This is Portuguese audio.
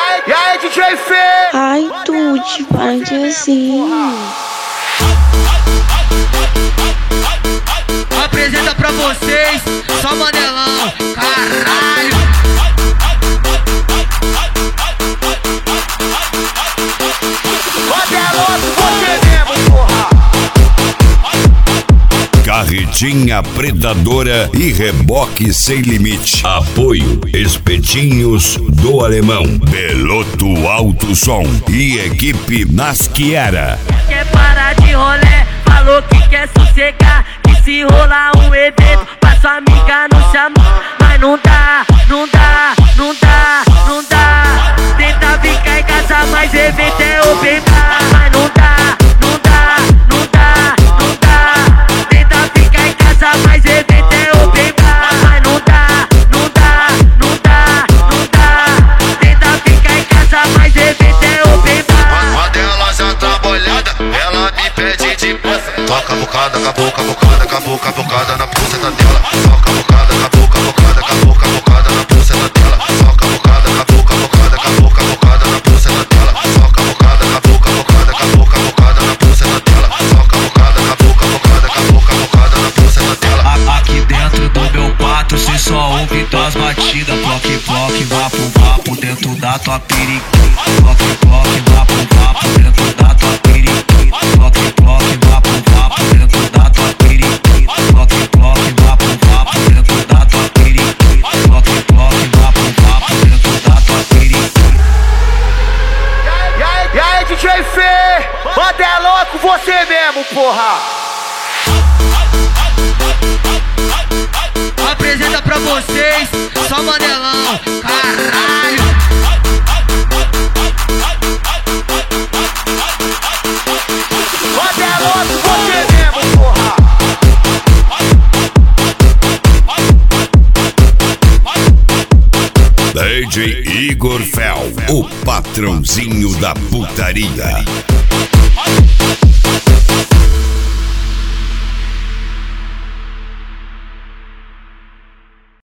E aí, DJ Fê? Ai, Tuti, para de assim. Apresenta pra vocês, só Manelão, caralho. Carretinha predadora e reboque sem limite. Apoio Espetinhos do Alemão, Beloto Alto Som e equipe Nasquiera. Quer parar de rolê, falou que quer sossegar, que se rolar um evento pra sua amiga não chamar. Mas não dá, não dá, não dá, não dá. Tenta ficar em casa, mas evento é open bar. Mas não dá, não dá, não dá, não dá. Tenta ficar em casa, mas evento é open bar. Mas não dá, não dá, não dá, não dá. Tenta ficar em casa, mas evento é open bar. Quando ela já tá molhada, ela me pede de boca. Toca a bocada, com a boca, bocada, com a boca, bocada na buceta dela. Toca a bocada, com a boca, bocada, com a boca, bocada na buceta dela. Toca a bocada, com a boca, bocada, com a boca, bocada na buceta dela. Toca a bocada, com a boca, bocada, com a boca, bocada na buceta dela. Toca a bocada, com a boca, bocada, com a boca, bocada na buceta dela. Aqui dentro do meu quarto cê só ouve tuas batidas. Bloque, bloque, vapo, vapo dentro da tua periquita. Bloque, bloque, vapo, vapo dentro da tua periquita. Bloque, bloque, vapo, vapo dentro da tua periquita. Bloque, bloque, vapo, vapo dentro da tua periquita. Bloque, bloque, vapo, vapo dentro da tua periquita. E aí, DJ Fê? Bota é louco você mesmo, porra! Apresenta pra vocês, só Manelão, caralho. Bota é louco você mesmo, porra! DJ Igor Fel, o patrãozinho da putaria.